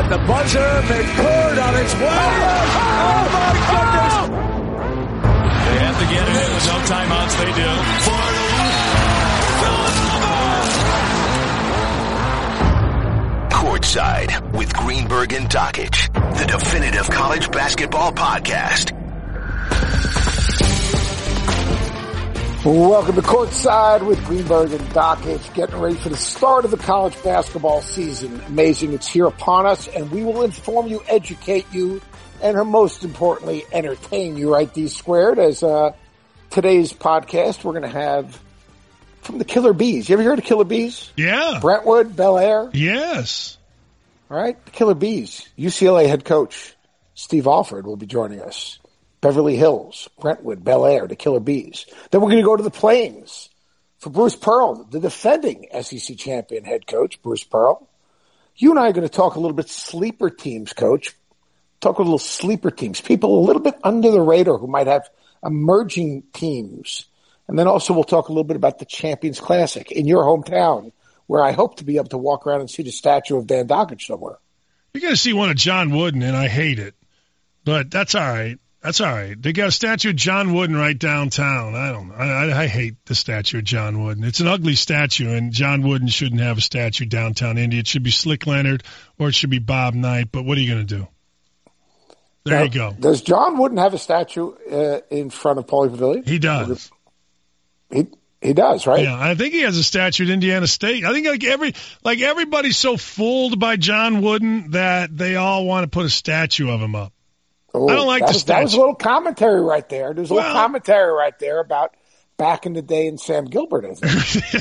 at the buzzer. McCord on its way. Oh, my goodness. They have to get it in with no timeouts. They do. Courtside with Greenberg and Dockich, the definitive college basketball podcast. Welcome to Courtside with Greenberg and Dockich, getting ready for the start of the college basketball season. Amazing, it's here upon us, and we will inform you, educate you, and most importantly, entertain you, right, D Squared? As today's podcast, we're going to have from the Killer Bees. You ever heard of Killer Bees? Yeah. Brentwood, Bel Air? Yes. All right, the Killer Bees. UCLA head coach Steve Alford will be joining us. Beverly Hills, Brentwood, Bel Air, the Killer Bees. Then we're going to go to the Plains for Bruce Pearl, the defending SEC champion head coach, Bruce Pearl. You and I are going to talk a little bit sleeper teams, Coach. Talk a little sleeper teams, people a little bit under the radar who might have emerging teams. And then also we'll talk a little bit about the Champions Classic in your hometown, where I hope to be able to walk around and see the statue of Dan Dockich somewhere. You're going to see one of John Wooden, and I hate it. But that's all right. That's all right. They got a statue of John Wooden right downtown. I don't know. I hate the statue of John Wooden. It's an ugly statue, and John Wooden shouldn't have a statue downtown Indy. It should be Slick Leonard or it should be Bob Knight. But what are you going to do? There you go. Does John Wooden have a statue in front of Pauley Pavilion? He does. He does, right? Yeah, I think he has a statue at Indiana State. I think everybody's so fooled by John Wooden that they all want to put a statue of him up. Oh, I don't like the statue. That was a little commentary right there. There's a little commentary right there about back in the day in Sam Gilbert, I think.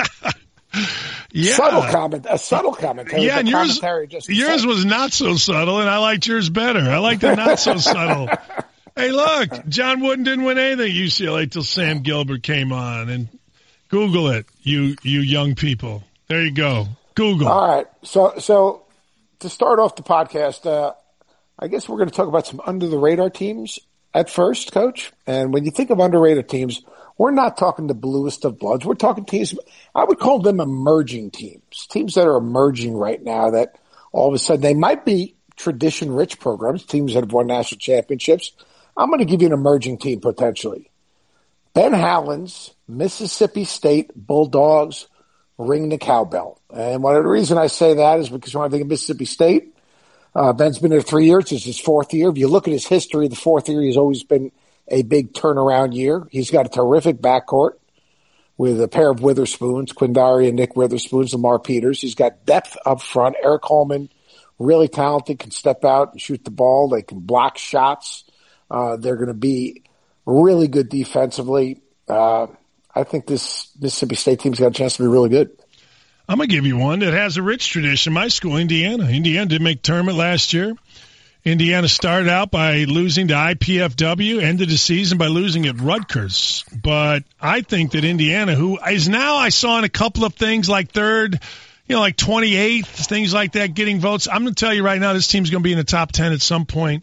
Yeah. A subtle commentary. Yeah, and yours was not so subtle, and I liked yours better. I liked the not so subtle. Hey, look, John Wooden didn't win anything at UCLA till Sam Gilbert came on. And Google it, you young people. There you go. Google. All right. So to start off the podcast, I guess we're going to talk about some under-the-radar teams at first, Coach. And when you think of underrated teams, we're not talking the bluest of bloods. We're talking teams, I would call them emerging teams that are emerging right now that all of a sudden they might be tradition-rich programs, teams that have won national championships. I'm going to give you an emerging team potentially. Ben Howland's Mississippi State Bulldogs ring the cowbell. And one of the reason I say that is because when I think of Mississippi State, Ben's been there 3 years. It's his fourth year. If you look at his history, the fourth year, he's always been a big turnaround year. He's got a terrific backcourt with a pair of Witherspoons, Quindary and Nick Witherspoons, Lamar Peters. He's got depth up front. Eric Holman, really talented, can step out and shoot the ball. They can block shots. They're going to be really good defensively. I think this Mississippi State team's got a chance to be really good. I'm going to give you one that has a rich tradition. My school, Indiana. Indiana did make tournament last year. Indiana started out by losing to IPFW, ended the season by losing at Rutgers. But I think that Indiana, who is now, I saw in a couple of things like third, like 28th, things like that, getting votes. I'm going to tell you right now, this team's going to be in the top 10 at some point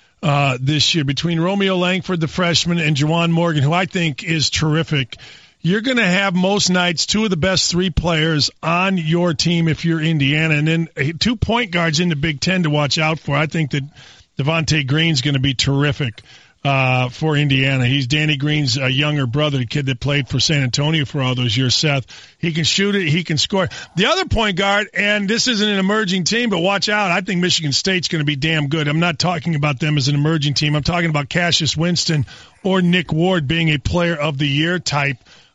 this year. Between Romeo Langford, the freshman, and Juwan Morgan, who I think is terrific, you're going to have most nights two of the best three players on your team if you're Indiana, and then 2 point guards in the Big Ten to watch out for. I think that Devontae Green's going to be terrific for Indiana. He's Danny Green's younger brother, the kid that played for San Antonio for all those years, Seth. He can shoot it. He can score. The other point guard, and this isn't an emerging team, but watch out. I think Michigan State's going to be damn good. I'm not talking about them as an emerging team. I'm talking about Cassius Winston or Nick Ward being a player of the year type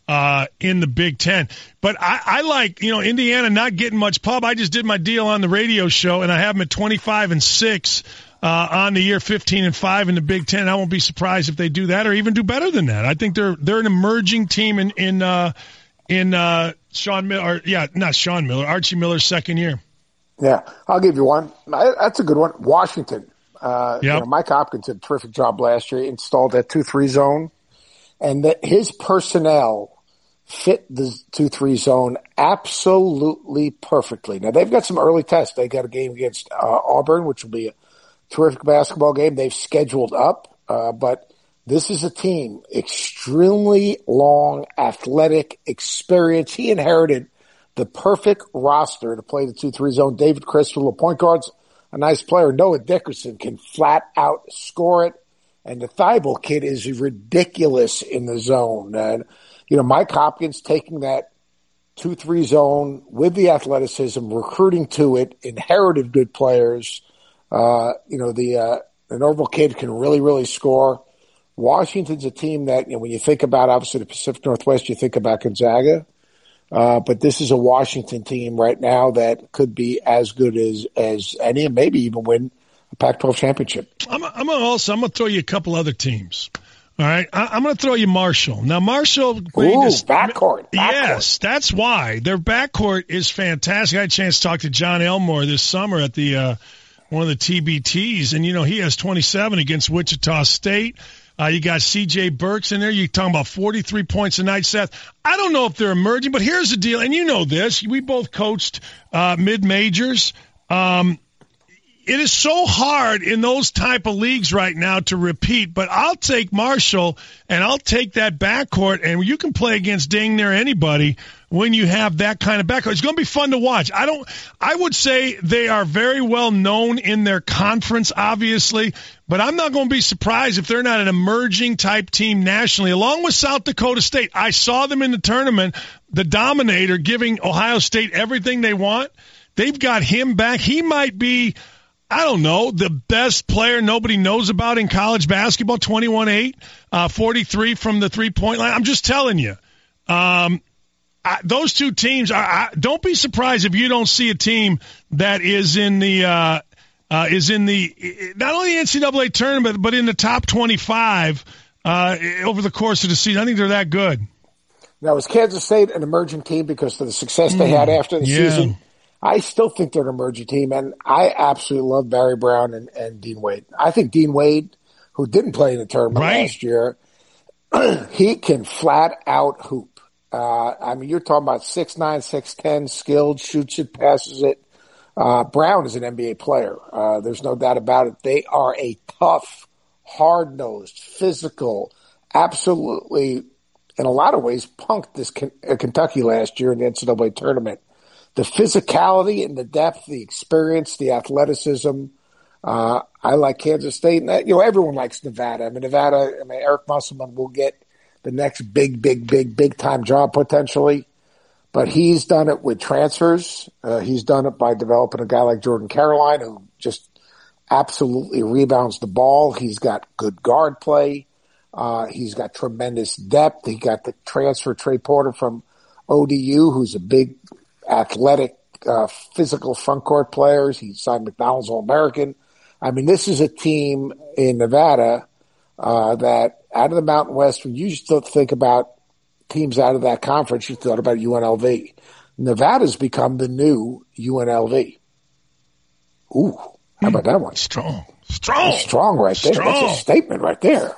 in the Big Ten. But I like, Indiana not getting much pub. I just did my deal on the radio show, and I have them at 25-6 on the year, 15-5 in the Big Ten. I won't be surprised if they do that or even do better than that. I think they're an emerging team in Sean Miller, not Sean Miller, Archie Miller's second year. Yeah, I'll give you one. That's a good one. Washington. Mike Hopkins did a terrific job last year. He installed that 2-3 zone, and that his personnel fit the 2-3 zone absolutely perfectly. Now, they've got some early tests. They got a game against Auburn, which will be a terrific basketball game. They've scheduled up, but this is a team, extremely long, athletic experience. He inherited the perfect roster to play the 2-3 zone. David Criswell, the point guards, a nice player. Noah Dickerson can flat out score it. And the Thibault kid is ridiculous in the zone. And, Mike Hopkins taking that 2-3 zone with the athleticism, recruiting to it, inherited good players. The Norville kid can really, really score. Washington's a team that, when you think about, obviously, the Pacific Northwest, you think about Gonzaga. But this is a Washington team right now that could be as good as any, and maybe even win a Pac-12 championship. I'm going to throw you a couple other teams. All right, I'm going to throw you Marshall. Now, Marshall. Backcourt. Yes, that's why. Their backcourt is fantastic. I had a chance to talk to John Elmore this summer at the one of the TBTs, and, he has 27 against Wichita State. You got C.J. Burks in there. You're talking about 43 points a night, Seth. I don't know if they're emerging, but here's the deal, and you know this. We both coached mid-majors. It is so hard in those type of leagues right now to repeat, but I'll take Marshall, and I'll take that backcourt, and you can play against dang near anybody when you have that kind of backcourt. It's going to be fun to watch. I would say they are very well known in their conference, obviously, but I'm not going to be surprised if they're not an emerging type team nationally, along with South Dakota State. I saw them in the tournament, the Dominator, giving Ohio State everything they want. They've got him back. He might be, I don't know, the best player nobody knows about in college basketball, 21-8, 43 from the three-point line. I'm just telling you. Those two teams, don't be surprised if you don't see a team that is in the not only the NCAA tournament, but in the top 25 over the course of the season. I think they're that good. Now, is Kansas State an emerging team because of the success they had after the season? I still think they're an emerging team, and I absolutely love Barry Brown and Dean Wade. I think Dean Wade, who didn't play in the tournament last year, he can flat out hoop. You're talking about 6'9", 6'10", skilled, shoots it, passes it. Brown is an NBA player. There's no doubt about it. They are a tough, hard-nosed, physical, absolutely, in a lot of ways, punked this Kentucky last year in the NCAA tournament. The physicality and the depth, the experience, the athleticism. I like Kansas State. And everyone likes Nevada. Eric Musselman will get the next big time job potentially. But he's done it with transfers. He's done it by developing a guy like Jordan Caroline who just absolutely rebounds the ball. He's got good guard play. He's got tremendous depth. He got the transfer Trey Porter from ODU, who's a big athletic, physical front court player. He signed McDonald's All-American. This is a team in Nevada that out of the Mountain West, when you used to think about teams out of that conference, you thought about UNLV. Nevada's become the new UNLV. Ooh, how about that one? Strong right there. That's a statement right there.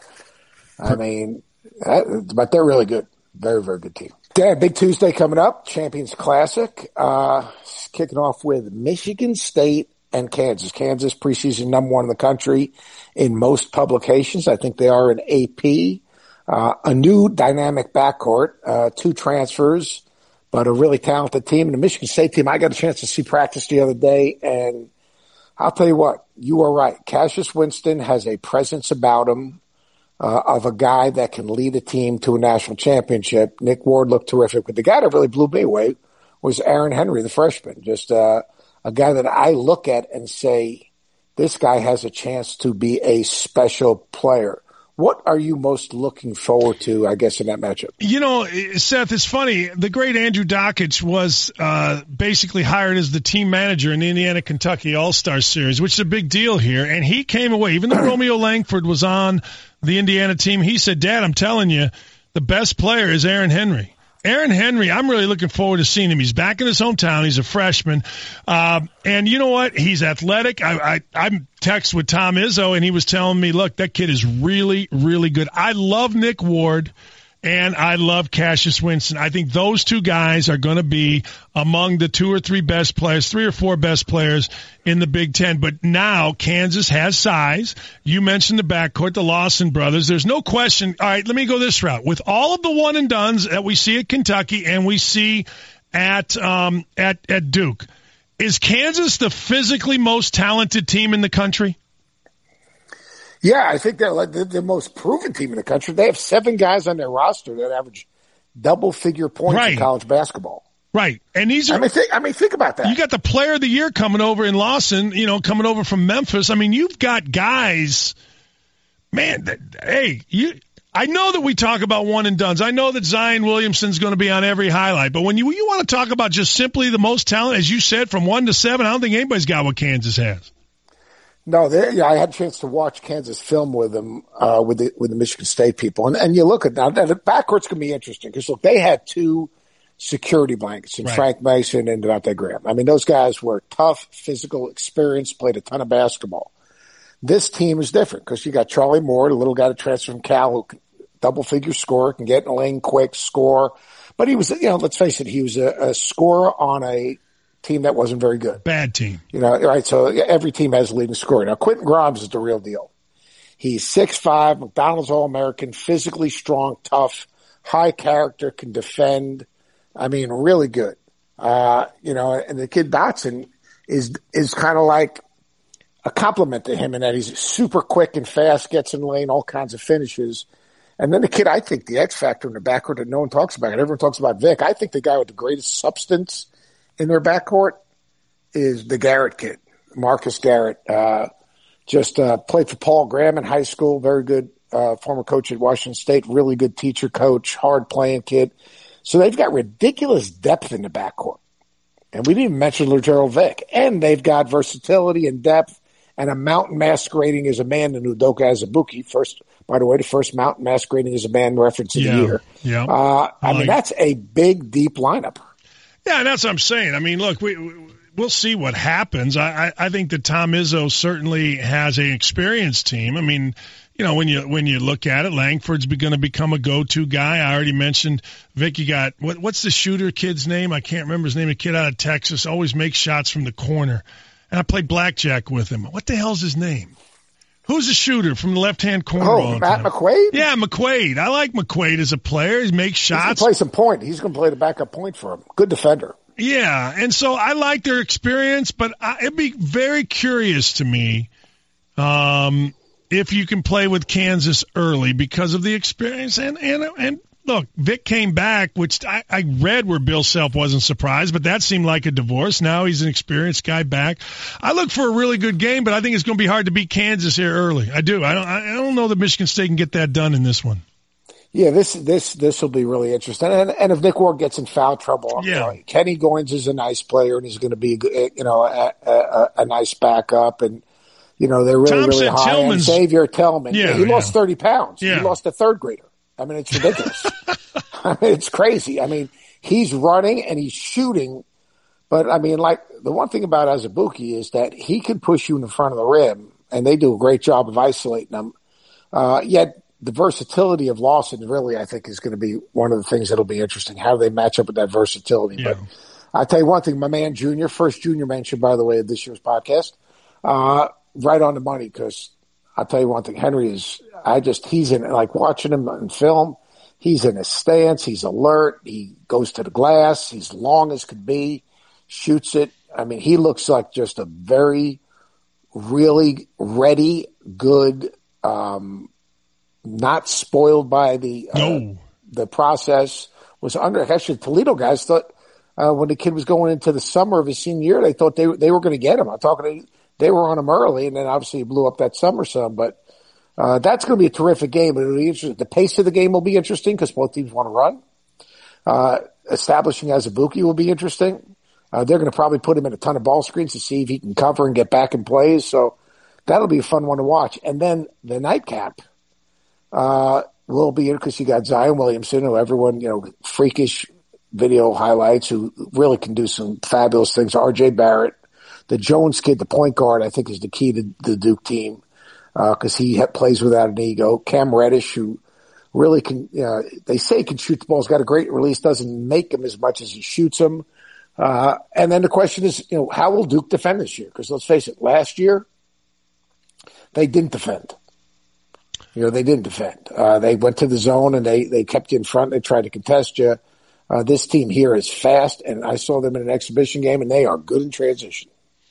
But they're really good. Very, very good team. Big Tuesday coming up. Champions Classic. Kicking off with Michigan State and Kansas. Kansas preseason number 1 in the country in most publications. I think they are in AP. A new dynamic backcourt, 2 transfers, but a really talented team. And the Michigan State team, I got a chance to see practice the other day, and I'll tell you what, you are right. Cassius Winston has a presence about him of a guy that can lead a team to a national championship. Nick Ward looked terrific, but the guy that really blew me away was Aaron Henry, the freshman. Just a guy that I look at and say, this guy has a chance to be a special player. What are you most looking forward to, I guess, in that matchup? Seth, it's funny. The great Andrew Dockich was basically hired as the team manager in the Indiana-Kentucky All-Star Series, which is a big deal here. And he came away, even though Romeo Langford was on the Indiana team, he said, Dad, I'm telling you, the best player is Aaron Henry. Aaron Henry, I'm really looking forward to seeing him. He's back in his hometown. He's a freshman. And you know what? He's athletic. I'm text with Tom Izzo, and he was telling me, look, that kid is really, really good. I love Nick Ward, and I love Cassius Winston. I think those two guys are going to be among the 2 or 3 best players, 3 or 4 best players in the Big Ten. But now Kansas has size. You mentioned the backcourt, the Lawson brothers. There's no question. All right, let me go this route. With all of the one-and-dones that we see at Kentucky and we see at Duke, Is Kansas the physically most talented team in the country? Yeah, I think they're like the most proven team in the country. They have 7 guys on their roster that average double-figure points in college basketball. Right. And these are, think about that. You got the player of the year coming over in Lawson, coming over from Memphis. I mean, you've got guys, man, I know that we talk about one and dones. I know that Zion Williamson's going to be on every highlight, but when you want to talk about just simply the most talent, as you said, from 1 to 7, I don't think anybody's got what Kansas has. No, I had a chance to watch Kansas film with them, with the Michigan State people. And you look at now, the backcourt's going to be interesting because look, they had 2 security blankets in Frank Mason and Devontae Graham. I mean, those guys were tough, physical, experienced, played a ton of basketball. This team is different because you got Charlie Moore, the little guy that transferred from Cal, who can double-figure score, can get in the lane quick, score. But he was, let's face it, he was a scorer on a team that wasn't very good. Bad team. Right? So every team has a leading scorer. Now, Quentin Grimes is the real deal. He's 6'5", McDonald's All-American, physically strong, tough, high character, can defend. I mean, really good. And the kid Dotson is kind of like a compliment to him in that he's super quick and fast, gets in the lane, all kinds of finishes. And then the kid, I think the X factor in the backcourt that no one talks about, and everyone talks about Vic. I think the guy with the greatest substance in their backcourt is the Garrett kid, Marcus Garrett. Just played for Paul Graham in high school, very good former coach at Washington State, really good teacher, coach, hard-playing kid. So they've got ridiculous depth in the backcourt. And we didn't even mention LaGerald Vic. And they've got versatility and depth and a mountain masquerading as a man in Udoka Azubuike. By the way, the first mountain masquerading as a man reference of the year. Yeah. I mean, that's a big, deep lineup. Yeah, and that's what I'm saying. I mean, look, we'll see what happens. I think that Tom Izzo certainly has an experienced team. I mean, when you look at it, Langford's going to become a go-to guy. I already mentioned Vic. You got what's the shooter kid's name? I can't remember his name. A kid out of Texas, always makes shots from the corner. And I played blackjack with him. What the hell's his name? Who's the shooter from the left-hand corner? Oh, Matt McQuaid? Yeah, McQuaid. I like McQuaid as a player. He makes shots. He's going to play some point. He's going to play the backup point for him. Good defender. Yeah, and so I like their experience, but it'd be very curious to me if you can play with Kansas early because of the experience. And look, Vic came back, which I read where Bill Self wasn't surprised, but that seemed like a divorce. Now he's an experienced guy back. I look for a really good game, but I think it's going to be hard to beat Kansas here early. I do. I don't know that Michigan State can get that done in this one. Yeah, this will be really interesting. And if Nick Ward gets in foul trouble, Kenny Goins is a nice player, and he's going to be a nice backup. And they're really high. And Xavier Tillman, he lost 30 pounds. Yeah. He lost a third grader. I mean, it's ridiculous. I mean, it's crazy. I mean, he's running and he's shooting, but I mean, like the one thing about Azubuike is that he can push you in the front of the rim, and they do a great job of isolating them. Yet the versatility of Lawson really, I think, is going to be one of the things that'll be interesting. How do they match up with that versatility? Yeah. But I'll tell you one thing, my man Junior, first Junior mention, by the way, of this year's podcast, right on the money, because I'll tell you one thing, Henry is, he's in, like watching him in film, he's in his stance, he's alert, he goes to the glass, he's long as could be, shoots it. I mean, he looks like just a very, really ready, good, not spoiled by the process. Was actually Toledo guys thought, when the kid was going into the summer of his senior year, they thought they were going to get him. They were on him early, and then obviously he blew up that summer some. But that's going to be a terrific game. It'll be interesting. The pace of the game will be interesting because both teams want to run. Establishing Azubuike will be interesting. They're going to probably put him in a ton of ball screens to see if he can cover and get back in plays. So that'll be a fun one to watch. And then the nightcap will be because you got Zion Williamson, who everyone, freakish video highlights, who really can do some fabulous things. R.J. Barrett. The Jones kid, the point guard, I think is the key to the Duke team because he plays without an ego. Cam Reddish, who really can, they say can shoot the ball. He's got a great release, doesn't make him as much as he shoots them. And then the question is, how will Duke defend this year? Because let's face it, last year they didn't defend. They didn't defend. They went to the zone and they kept you in front. They tried to contest you. This team here is fast, and I saw them in an exhibition game, and they are good in transition.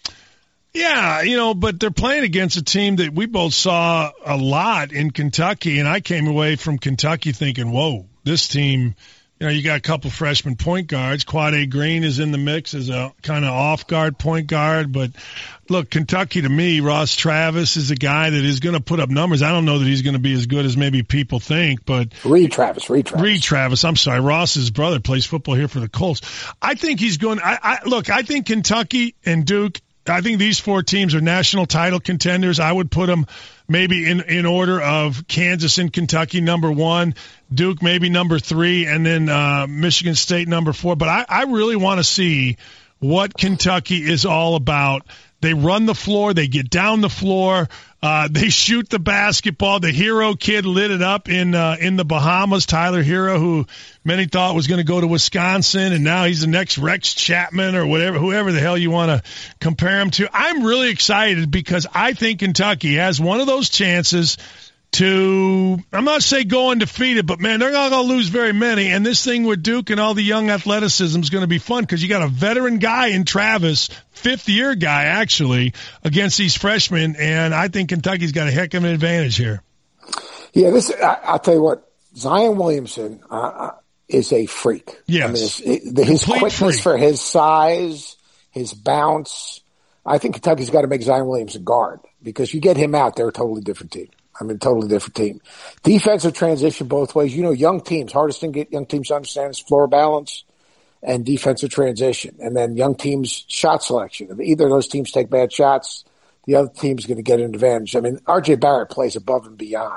Yeah, but they're playing against a team that we both saw a lot in Kentucky, and I came away from Kentucky thinking, whoa, this team, you got a couple freshman point guards. Quade Green is in the mix as a kind of off-guard point guard, but look, Kentucky to me, Ross Travis is a guy that is going to put up numbers. I don't know that he's going to be as good as maybe people think, but Reed Travis. I'm sorry. Ross's brother plays football here for the Colts. I think he's going, I think Kentucky and Duke, I think these four teams are national title contenders. I would put them maybe in order of Kansas and Kentucky number 1, Duke maybe number 3, and then Michigan State number 4. But I really want to see what Kentucky is all about. They run the floor. They get down the floor. They shoot the basketball. The Hero kid lit it up in the Bahamas. Tyler Hero, who many thought was going to go to Wisconsin, and now he's the next Rex Chapman or whoever the hell you want to compare him to. I'm really excited because I think Kentucky has one of those chances to, I'm not saying go undefeated, but man, they're not going to lose very many. And this thing with Duke and all the young athleticism is going to be fun because you got a veteran guy in Travis, 5th-year guy actually, against these freshmen. And I think Kentucky's got a heck of an advantage here. Yeah, I'll tell you what, Zion Williamson is a freak. Yes. I mean, his quickness freak. For his size, his bounce. I think Kentucky's got to make Zion Williamson guard because you get him out, they're a totally different team. Totally different team. Defensive transition both ways. Young teams, hardest thing to get young teams to understand is floor balance and defensive transition. And then young teams' shot selection. If either of those teams take bad shots, the other team's going to get an advantage. I mean, R.J. Barrett plays above and beyond.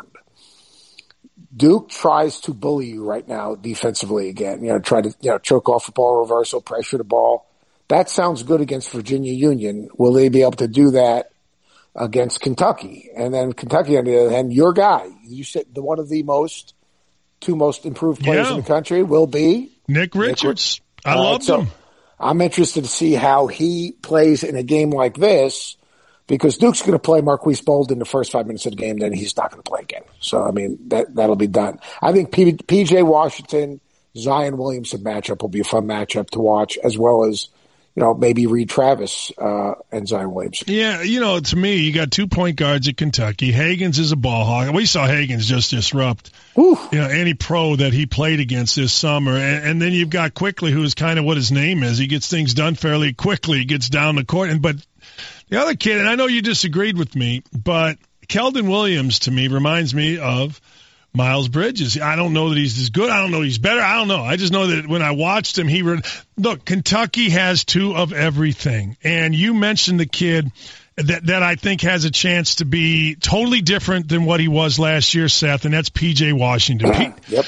Duke tries to bully you right now defensively again. Try to choke off a ball reversal, pressure the ball. That sounds good against Virginia Union. Will they be able to do that against Kentucky? And then Kentucky, on the other hand, your guy, you said one of the two most improved players in the country will be Nick Richards. I loved him. I'm interested to see how he plays in a game like this because Duke's going to play Marquise Bolden the first 5 minutes of the game, then he's not going to play again. So, I mean, that'll be done. I think P.J. Washington, Zion Williamson matchup will be a fun matchup to watch, as well as maybe Reed Travis and Zion Williamson. Yeah, to me, you got 2 point guards at Kentucky. Hagens is a ball hawk. We saw Hagens just disrupt any pro that he played against this summer. And then you've got Quickly, who is kind of what his name is. He gets things done fairly quickly. He gets down the court. But the other kid, and I know you disagreed with me, but Keldon Williams to me reminds me of Miles Bridges. I don't know that he's as good. I don't know he's better. I don't know. I just know that when I watched him, look, Kentucky has 2 of everything. And you mentioned the kid that I think has a chance to be totally different than what he was last year, Seth, and that's P.J. Washington. Yep.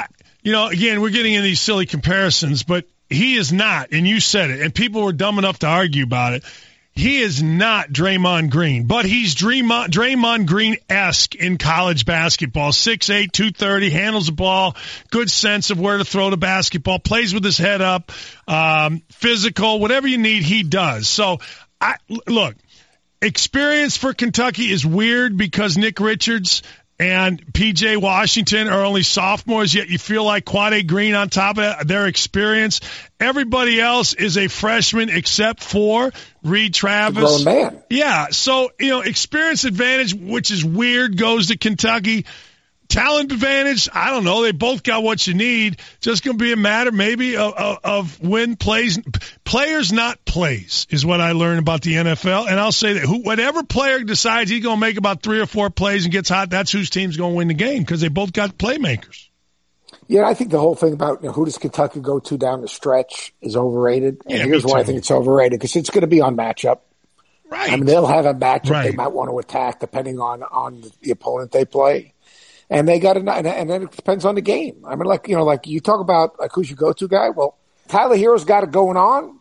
Again, we're getting in these silly comparisons, but he is not, and you said it, and people were dumb enough to argue about it. He is not Draymond Green, but he's Draymond Green-esque in college basketball. 6'8", 230, handles the ball, good sense of where to throw the basketball, plays with his head up, physical, whatever you need, he does. So, look, experience for Kentucky is weird because Nick Richards and P.J. Washington are only sophomores, yet you feel like Quade Green on top of their experience. Everybody else is a freshman except for Reed Travis. A grown man. Yeah, so, experience advantage, which is weird, goes to Kentucky. Talent advantage, I don't know. They both got what you need. Just going to be a matter maybe of when players not plays is what I learned about the NFL. And I'll say that whatever player decides he's going to make about 3 or 4 plays and gets hot, that's whose team's going to win the game because they both got playmakers. Yeah, I think the whole thing about who does Kentucky go to down the stretch is overrated. And here's why I think it's overrated, because it's going to be on matchup. Right. I mean, they'll have a matchup they might want to attack depending on the opponent they play. And they got and then it depends on the game. I mean, like you talk about who's your go-to guy. Well, Tyler Hero's got it going on.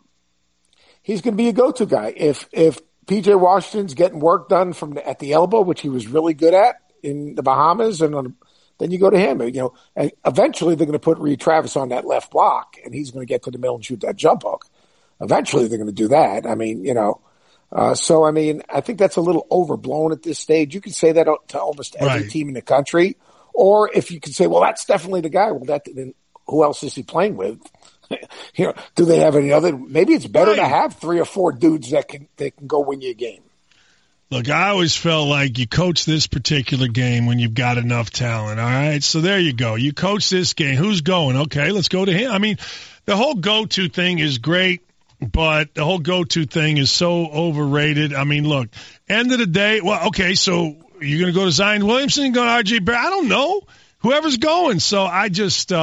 He's going to be a go-to guy. If P.J. Washington's getting work done at the elbow, which he was really good at in the Bahamas, then you go to him. And eventually they're going to put Reed Travis on that left block, and he's going to get to the middle and shoot that jump hook. Eventually they're going to do that. I mean, so, I mean, I think that's a little overblown at this stage. You can say that to almost every team in the country. Or if you can say, well, that's definitely the guy. Well, then who else is he playing with? Do they have any other? Maybe it's better to have 3 or 4 dudes that can go win you a game. Look, I always felt like you coach this particular game when you've got enough talent, all right? So there you go. You coach this game. Who's going? Okay, let's go to him. I mean, the whole go-to thing is great, but the whole go-to thing is so overrated. I mean, look, end of the day, well, okay, so you're going to go to Zion Williamson and go to R.J. Barrett? I don't know. Whoever's going. So I'm just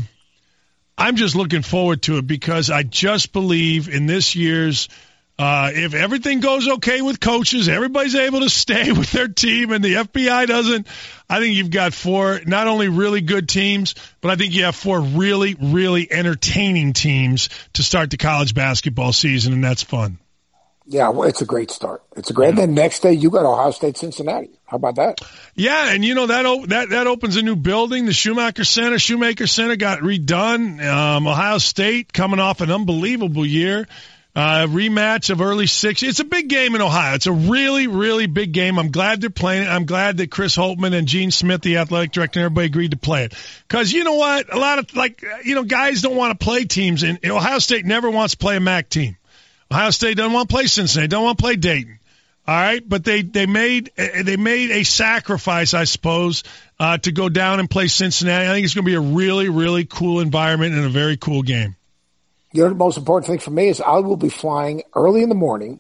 looking forward to it because I just believe in this year's if everything goes okay with coaches, everybody's able to stay with their team, and the FBI doesn't, I think you've got 4 not only really good teams, but I think you have 4 really, really entertaining teams to start the college basketball season, and that's fun. Yeah, well, it's a great start. It's a great. And then next day you got Ohio State, Cincinnati. How about that? Yeah, and that opens a new building. The Shoemaker Center got redone. Ohio State coming off an unbelievable year. Rematch of early 60s. It's a big game in Ohio. It's a really, really big game. I'm glad they're playing it. I'm glad that Chris Holtmann and Gene Smith, the athletic director, and everybody agreed to play it. Because you know what? A lot of, guys don't want to play teams. And Ohio State never wants to play a MAC team. Ohio State doesn't want to play Cincinnati. Don't want to play Dayton. All right? But they made a sacrifice, I suppose, to go down and play Cincinnati. I think it's going to be a really, really cool environment and a very cool game. You know, the most important thing for me is I will be flying early in the morning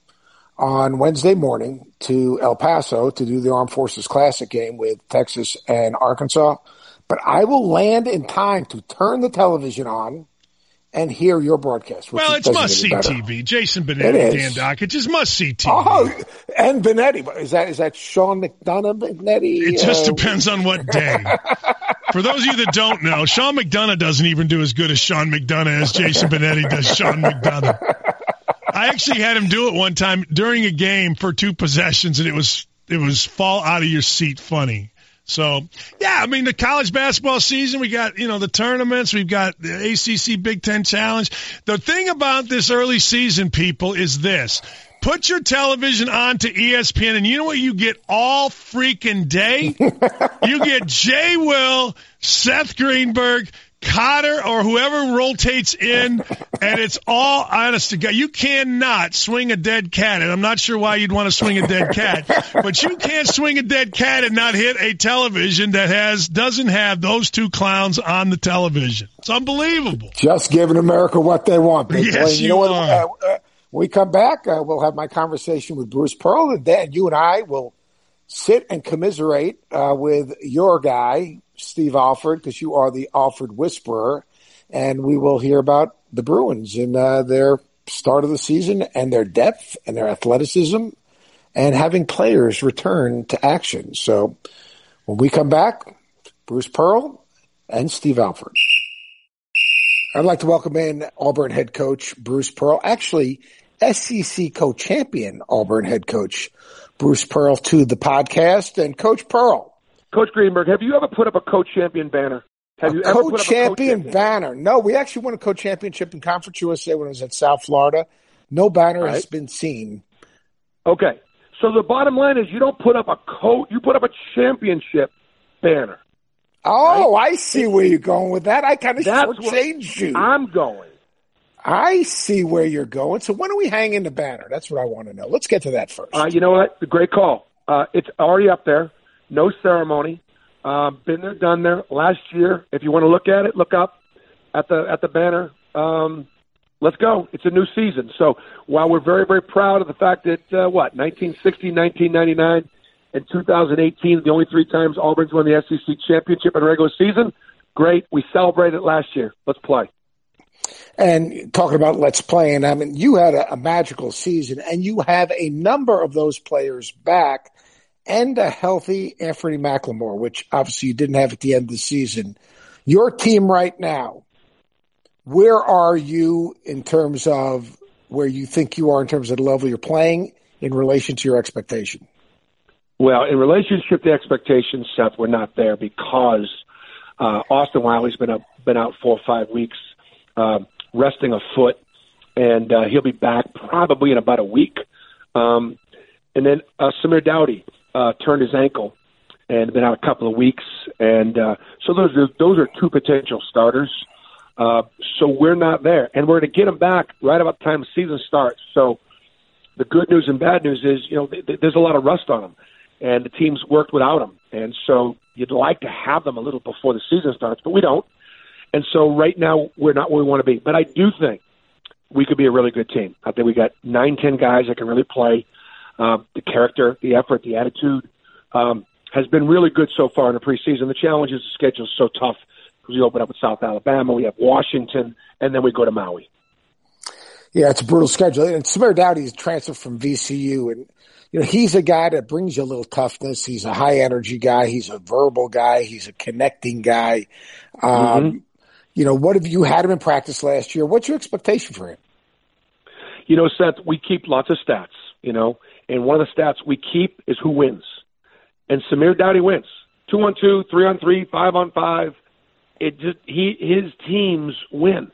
on Wednesday morning to El Paso to do the Armed Forces Classic game with Texas and Arkansas. But I will land in time to turn the television on and hear your broadcast. Well, it's must-see TV. Jason Benetti, Dan Dakich is must-see TV. Oh, and Benetti. Is that Sean McDonough Benetti? It just depends on what day. For those of you that don't know, Sean McDonough doesn't even do as good as Sean McDonough as Jason Benetti does Sean McDonough. I actually had him do it one time during a game for 2 possessions, and it was fall out of your seat funny. So, yeah, I mean, the college basketball season, we got, the tournaments, we've got the ACC Big Ten Challenge. The thing about this early season, people, is this. Put your television on to ESPN, and you know what you get all freaking day? You get Jay Will, Seth Greenberg, Cotter, or whoever rotates in, and it's all honest to God. You cannot swing a dead cat, and I'm not sure why you'd want to swing a dead cat, but you can't swing a dead cat and not hit a television that doesn't have those 2 clowns on the television. It's unbelievable. Just giving America what they want. Yes, you are. When we come back, we'll have my conversation with Bruce Pearl, and then you and I will sit and commiserate with your guy, Steve Alford, because you are the Alford Whisperer, and we will hear about the Bruins and their start of the season and their depth and their athleticism and having players return to action. So when we come back, Bruce Pearl and Steve Alford. I'd like to welcome in Auburn head coach Bruce Pearl, actually SEC co-champion Auburn head coach Bruce Pearl, to the podcast. And Coach Pearl. Coach Greenberg, have you ever put up a co-champion banner? Have you ever put up a co-champion banner? No, we actually won a co-championship in Conference USA when I was at South Florida. No banner has been seen. Okay. So the bottom line is you don't put up you put up a championship banner. Oh, right? I see where you're going with that. I kind of shortchanged you. I'm going. I see where you're going. So when are we hanging the banner? That's what I want to know. Let's get to that first. You know what? Great call. It's already up there. No ceremony. Been there, done there. Last year, if you want to look at it, look up at the banner. Let's go. It's a new season. So while we're very, very proud of the fact that, 1960, 1999, and 2018, the only 3 times Auburn's won the SEC championship in regular season, great. We celebrated last year. Let's play. And talking about let's play, and I mean, you had a magical season, and you have a number of those players back and a healthy Anthony McLemore, which obviously you didn't have at the end of the season. Your team right now, where are you in terms of where you think you are in terms of the level you're playing in relation to your expectation? Well, in relationship to expectations, Seth, we're not there because Austin Wiley's been out 4 or 5 weeks, resting a foot, and he'll be back probably in about a week. And then Samir Dowdy turned his ankle, and been out a couple of weeks. And so those are two potential starters. So we're not there. And we're going to get them back right about the time the season starts. So the good news and bad news is, there's a lot of rust on them. And the team's worked without them. And so you'd like to have them a little before the season starts, but we don't. And so right now we're not where we want to be. But I do think we could be a really good team. I think we got 9-10 guys that can really play. The character, the effort, the attitude has been really good so far in the preseason. The challenge is the schedule is so tough because we open up with South Alabama, we have Washington, and then we go to Maui. Yeah, it's a brutal schedule. And Samir Doughty's transferred from VCU, and he's a guy that brings you a little toughness. He's a high energy guy. He's a verbal guy. He's a connecting guy. What have you had him in practice last year? What's your expectation for him? Seth, we keep lots of stats, and one of the stats we keep is who wins. And Samir Doughty wins. 2-on-2, 3-on-3, 5-on-5. His teams win.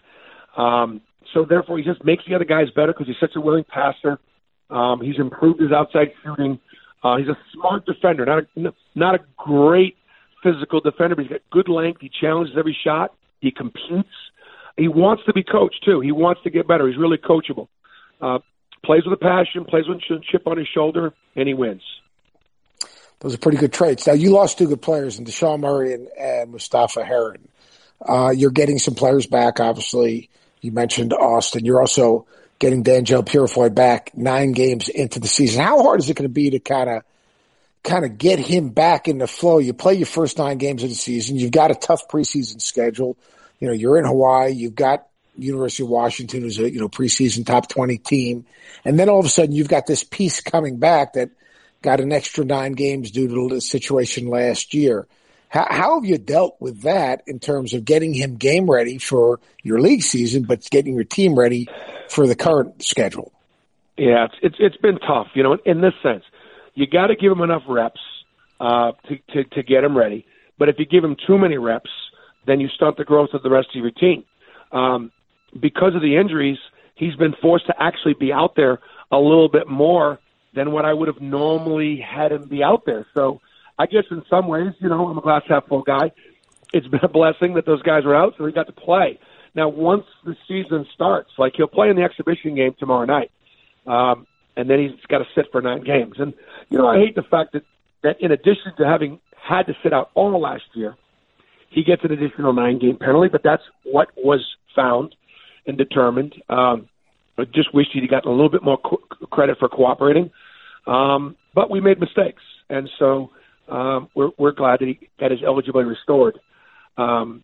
So therefore he just makes the other guys better because he's such a willing passer. He's improved his outside shooting. He's a smart defender, not a great physical defender, but he's got good length. He challenges every shot. He competes. He wants to be coached, too. He wants to get better. He's really coachable. Plays with a passion, plays with a chip on his shoulder, and he wins. Those are pretty good traits. Now, you lost two good players in Deshaun Murray and Mustafa Heron. You're getting some players back, obviously. You mentioned Austin. You're also getting Danjel Purifoy back 9 games into the season. How hard is it going to be to kind of get him back in the flow? You play your first 9 games of the season. You've got a tough preseason schedule. You're in Hawaii. You've got University of Washington, who's a preseason top 20 team, and then all of a sudden you've got this piece coming back that got an extra 9 games due to the situation last year. How have you dealt with that in terms of getting him game ready for your league season, but getting your team ready for the current schedule? Yeah, it's been tough, in this sense. You got to give him enough reps to get him ready. But if you give him too many reps, then you stunt the growth of the rest of your team. Because of the injuries, he's been forced to actually be out there a little bit more than what I would have normally had him be out there. So I guess in some ways, I'm a glass half full guy. It's been a blessing that those guys are out, so he got to play. Now, once the season starts, like he'll play in the exhibition game tomorrow night, and then he's got to sit for 9 games. And, I hate the fact that in addition to having had to sit out all last year, he gets an additional 9-game penalty, but that's what was found and determined. I just wished he'd gotten a little bit more credit for cooperating. But we made mistakes. And so we're glad that he got his eligibility restored. And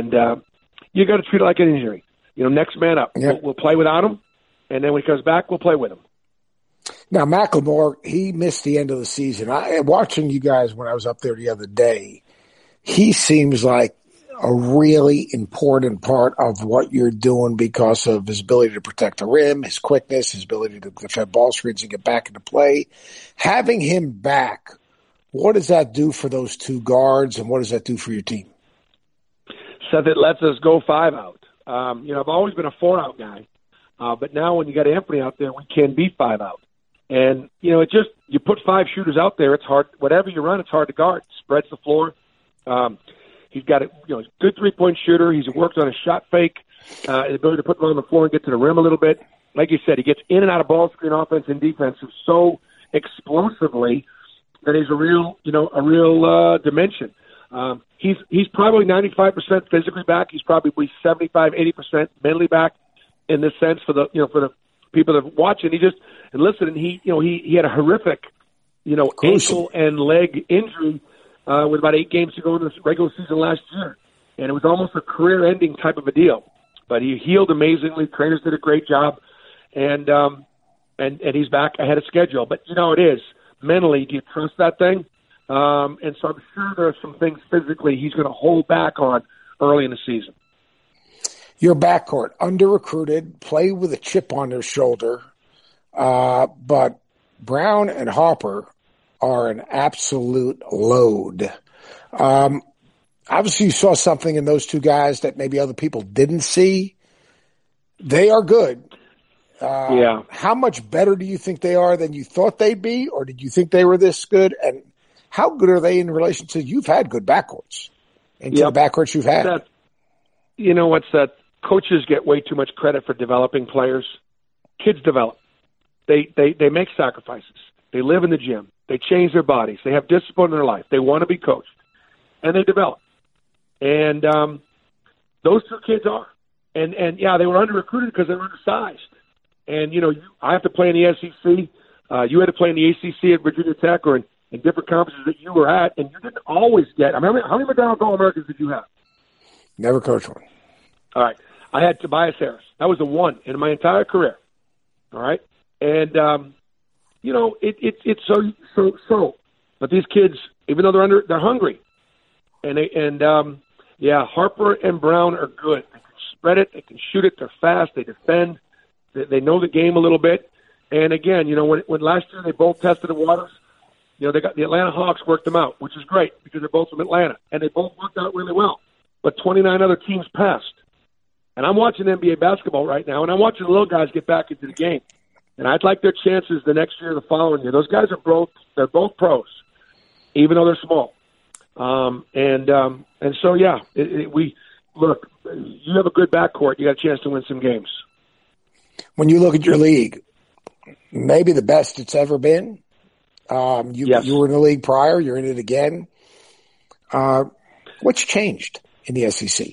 you got to treat it like an injury. Next man up. Yeah. We'll play without him, and then when he comes back, we'll play with him. Now, Macklemore, he missed the end of the season. Watching you guys when I was up there the other day, he seems like a really important part of what you're doing because of his ability to protect the rim, his quickness, his ability to defend ball screens and get back into play. Having him back, what does that do for those 2 guards, and what does that do for your team? Seth, it lets us go 5 out. I've always been a 4-out guy, but now when you got Anthony out there, we can be 5 out. And, you put 5 shooters out there, it's hard. Whatever you run, it's hard to guard. Spreads the floor. He's got a good 3-point shooter. He's worked on a shot fake, his ability to put them on the floor and get to the rim a little bit. Like you said, he gets in and out of ball screen offense and defense so explosively that he's a real dimension. He's probably 95% physically back. He's probably 75-80% mentally back in this sense for the people that watch it. And listen, and he had a horrific, ankle and leg injury with about 8 games to go in the regular season last year. And it was almost a career-ending type of a deal. But he healed amazingly. Trainers did a great job. And he's back ahead of schedule. But it is. Mentally, do you trust that thing? And so I'm sure there are some things physically he's going to hold back on early in the season. Your backcourt, under-recruited, play with a chip on their shoulder. But Brown and Harper are an absolute load. Obviously, you saw something in those 2 guys that maybe other people didn't see. They are good. Yeah. How much better do you think they are than you thought they'd be, or did you think they were this good? And how good are they in relation to you've had good backcourts and to the backcourts you've had? You know what's that? Coaches get way too much credit for developing players. Kids develop. They make sacrifices. They live in the gym. They change their bodies. They have discipline in their life. They want to be coached, and they develop. And those two kids are. And yeah, they were under-recruited because they were undersized. And, I have to play in the SEC. You had to play in the ACC at Virginia Tech or in different conferences that you were at, and you didn't always get – how many McDonald's All-Americans did you have? Never coached one. All right. I had Tobias Harris. That was the one in my entire career. All right? And, it's so. But these kids, even though they're hungry. Harper and Brown are good. They can spread it. They can shoot it. They're fast. They defend. They know the game a little bit. And again, when last year they both tested the waters, they got the Atlanta Hawks worked them out, which is great because they're both from Atlanta, and they both worked out really well. But 29 other teams passed. And I'm watching NBA basketball right now, and I'm watching the little guys get back into the game. And I'd like their chances the next year, the following year. Those guys they're both pros, even though they're small. And so, yeah, you have a good backcourt, you got a chance to win some games. When you look at your league, maybe the best it's ever been. Yes. You were in the league prior, you're in it again. What's changed in the SEC?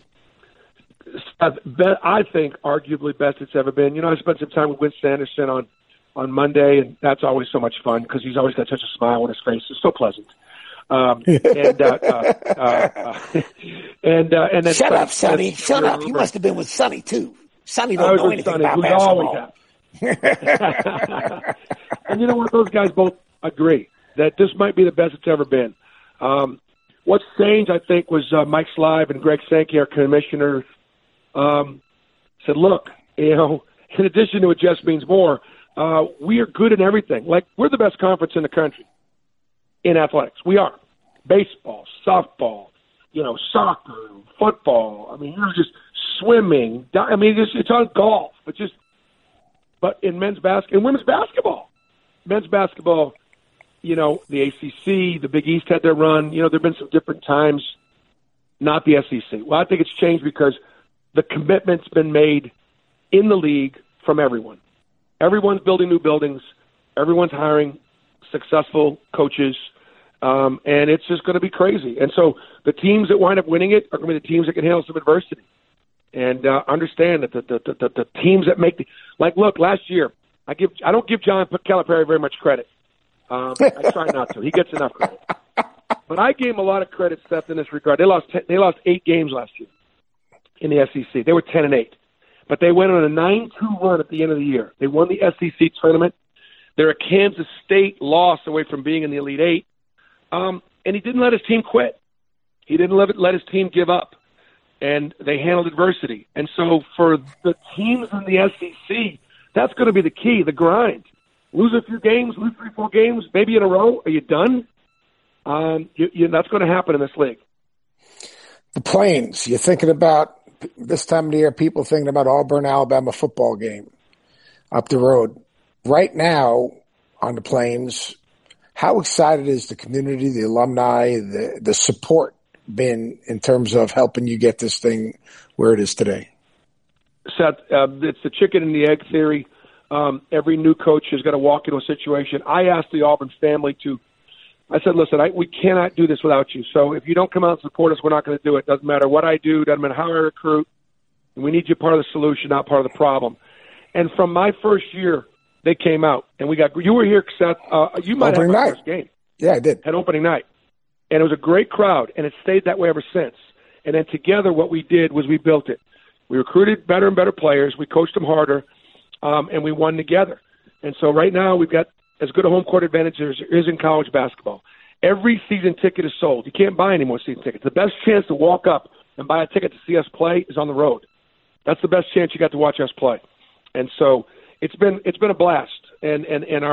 I think arguably best it's ever been. I spent some time with Winston Anderson on Monday, and that's always so much fun because he's always got such a smile on his face. It's so pleasant. And then shut up, Sonny. Shut up. You must have been with Sonny too. Sonny don't know anything about basketball. And you know what? Those guys both agree that this might be the best it's ever been. What's changed, I think, was Mike Slive and Greg Sankey, our commissioner, said, look, in addition to it just means more, we are good in everything. Like, we're the best conference in the country in athletics. We are. Baseball, softball, soccer, football. Just swimming. It's on golf. But in men's basketball and women's basketball. Men's basketball, the ACC, the Big East had their run. There have been some different times, not the SEC. Well, I think it's changed because the commitment's been made in the league from everyone. Everyone's building new buildings. Everyone's hiring successful coaches. And it's just going to be crazy. And so the teams that wind up winning it are going to be the teams that can handle some adversity. And understand that the teams that make look, last year, I don't give John Calipari very much credit. I try not to. He gets enough credit. But I gave him a lot of credit, Seth, in this regard. They lost 8 games last year in the SEC. They were 10-8. But they went on a 9-2 run at the end of the year. They won the SEC tournament. They're a Kansas State loss away from being in the Elite Eight. And he didn't let his team quit. He didn't let his team give up. And they handled adversity. And so for the teams in the SEC, that's going to be the key, the grind. Lose a few games, lose 3-4 games, maybe in a row. Are you done? That's going to happen in this league. The Plains, you're thinking about this time of the year, people thinking about Auburn, Alabama football game up the road. Right now on the Plains, how excited is the community, the alumni, the support been in terms of helping you get this thing where it is today? Seth, it's the chicken and the egg theory. Every new coach has got to walk into a situation. I asked the Auburn family I said, listen, we cannot do this without you. So if you don't come out and support us, we're not going to do it. Doesn't matter what I do. Doesn't matter how I recruit. We need you part of the solution, not part of the problem. And from my first year, they came out. And you were here, Seth. You might have my first game. Yeah, I did. At opening night. And it was a great crowd, and it stayed that way ever since. And then together what we did was we built it. We recruited better and better players. We coached them harder, and we won together. And so right now we've got as good a home court advantage as there is in college basketball. Every season ticket is sold. You can't buy any more season tickets. The best chance to walk up and buy a ticket to see us play is on the road. That's the best chance you got to watch us play. And so it's been a blast. And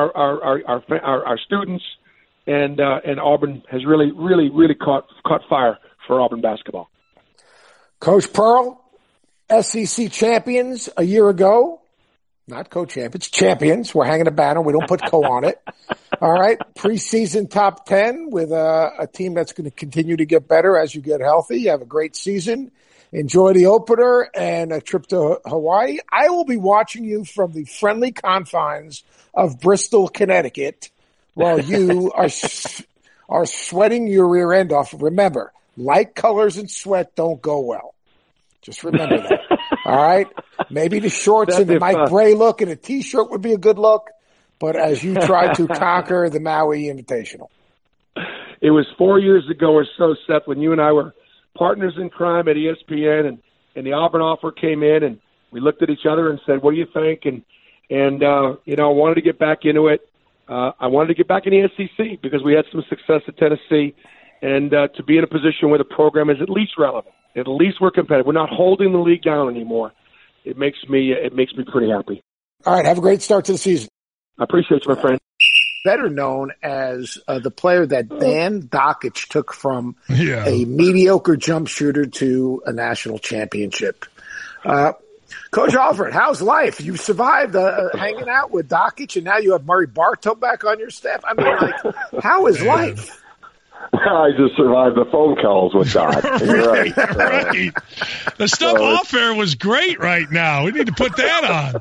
our students and Auburn has really caught fire for Auburn basketball. Coach Pearl, SEC champions a year ago. Not co-champions, champions. We're hanging a banner. We don't put co on it. All right. preseason top 10 with a team that's going to continue to get better as you get healthy. You have a great season. Enjoy the opener and a trip to Hawaii. I will be watching you from the friendly confines of Bristol, Connecticut, while you are sweating your rear end off. Remember, light colors and sweat don't go well. Just remember that. All right? Maybe the shorts and the Mike Bray look and a T-shirt would be a good look, but as you try to conquer the Maui Invitational. It was 4 years ago or so, Seth, when you and I were partners in crime at ESPN, and the Auburn offer came in, and we looked at each other and said, what do you think? And I wanted to get back into it. I wanted to get back in the SEC because we had some success at Tennessee, and to be in a position where the program is at least relevant. At least we're competitive. We're not holding the league down anymore. It makes me pretty happy. All right, have a great start to the season. I appreciate you, my friend. Better known as the player that Dan Dakich took from a mediocre jump shooter to a national championship. Coach Alford, how's life? You survived hanging out with Dakich, and now you have Murray Bartow back on your staff. I mean, how is life? I just survived the phone calls with Doc. Right. The stuff off air was great right now. We need to put that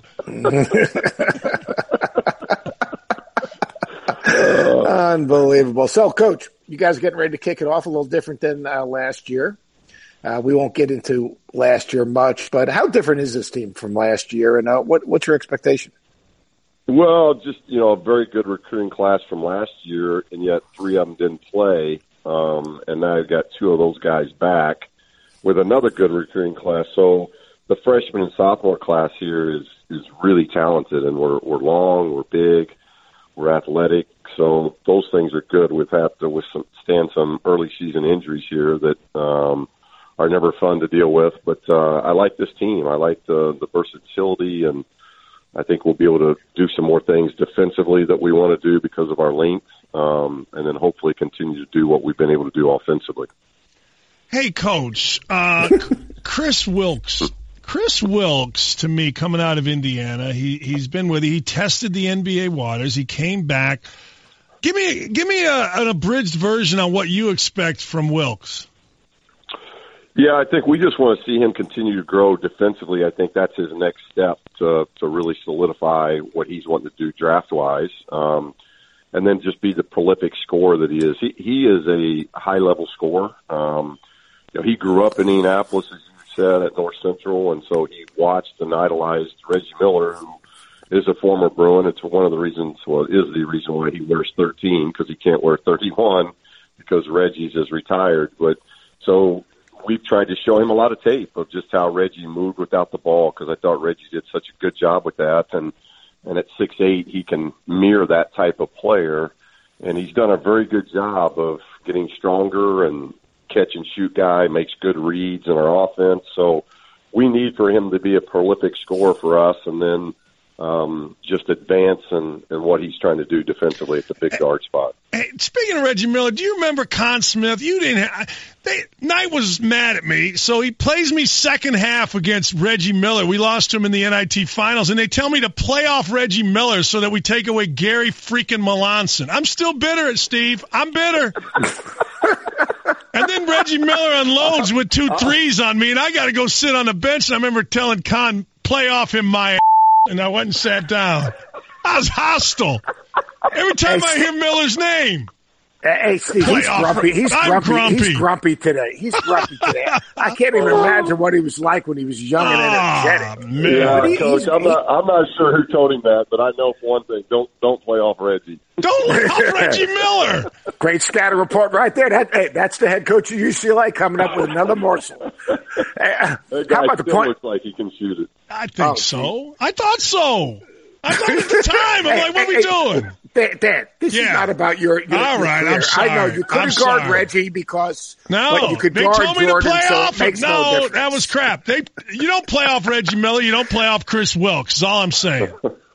on. Unbelievable. So, Coach, you guys are getting ready to kick it off a little different than last year. We won't get into last year much, but how different is this team from last year, and what's your expectation? Well, just, a very good recruiting class from last year, and yet 3 of them didn't play, and now I've got 2 of those guys back with another good recruiting class. So the freshman and sophomore class here is really talented, and we're long, we're big, we're athletic, so those things are good. We've had to withstand some early season injuries here that are never fun to deal with, but I like this team. I like the versatility, and I think we'll be able to do some more things defensively that we want to do because of our length, and then hopefully continue to do what we've been able to do offensively. Hey, Coach, Chris Wilkes. Chris Wilkes, to me, coming out of Indiana, he tested the NBA waters. He came back. Give me an abridged version on what you expect from Wilkes. Yeah, I think we just want to see him continue to grow defensively. I think that's his next step to really solidify what he's wanting to do draft-wise, and then just be the prolific scorer that he is. He is a high-level scorer. He grew up in Indianapolis, as you said, at North Central, and so he watched and idolized Reggie Miller, who is a former Bruin. It's one of the reasons, is the reason why he wears 13, because he can't wear 31 because Reggie's is retired. But so we've tried to show him a lot of tape of just how Reggie moved without the ball, because I thought Reggie did such a good job with that. And at 6'8", he can mirror that type of player. And he's done a very good job of getting stronger and catch and shoot guy, makes good reads in our offense. So we need for him to be a prolific scorer for us, and then just advance in what he's trying to do defensively at the big guard spot. Hey, speaking of Reggie Miller, do you remember Con Smith? Knight was mad at me, so he plays me second half against Reggie Miller. We lost to him in the NIT finals, and they tell me to play off Reggie Miller so that we take away Gary freaking Melanson. I'm still bitter at Steve. I'm bitter. And then Reggie Miller unloads with 2 threes on me, and I got to go sit on the bench. And I remember telling Con, play off him my ass. And I went and sat down. I was hostile. Every time I hear Miller's name. Hey, Steve, he's grumpy. He's grumpy today. I can't even imagine what he was like when he was young and energetic. Man. Yeah, Coach, I'm not sure who told him that, but I know for one thing, don't play off Reggie. Don't play off Reggie Miller. Great scatter report right there. That's the head coach of UCLA coming up with another morsel. That guy how about the point? Looks like he can shoot it. I think so. I thought so. I thought at the time. I'm like, what are we doing? Dan, this is not about your all right, career. I'm sorry. I know you couldn't guard Reggie because you could they guard told me Jordan, to play so off it makes him. no difference. That was crap. You don't play off Reggie Miller. You don't play off Chris Wilkes. Is all I'm saying.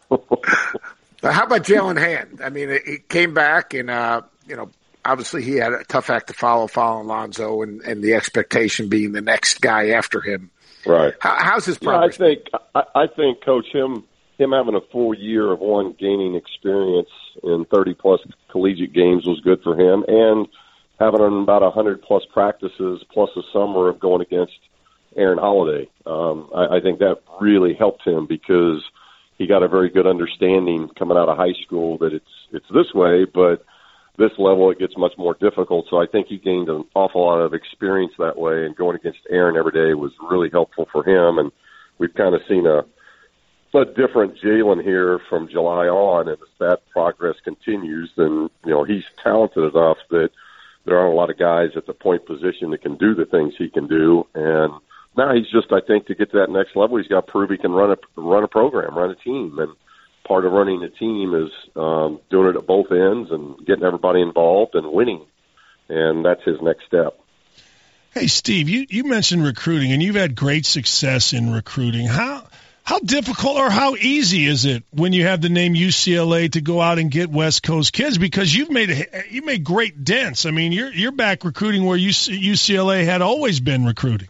How about Jalen Hand? I mean, he came back and, obviously he had a tough act to follow Lonzo and the expectation being the next guy after him. Right. How's his progress? I think, Coach, him him having a full year of gaining experience in 30-plus collegiate games was good for him, and having about 100-plus practices plus a summer of going against Aaron Holiday. I think that really helped him because he got a very good understanding coming out of high school that it's this way, but this level it gets much more difficult. So I think he gained an awful lot of experience that way, and going against Aaron every day was really helpful for him. And we've kind of seen a different Jalen here from July on, and if that progress continues, then he's talented enough that there aren't a lot of guys at the point position that can do the things he can do. And now he's just, I think, to get to that next level, he's got to prove he can run a program, run a team. And part of running a team is doing it at both ends and getting everybody involved and winning. And that's his next step. Hey, Steve, you mentioned recruiting, and you've had great success in recruiting. How difficult or how easy is it when you have the name UCLA to go out and get West Coast kids? Because you've made great dents. I mean, you're back recruiting where UCLA had always been recruiting.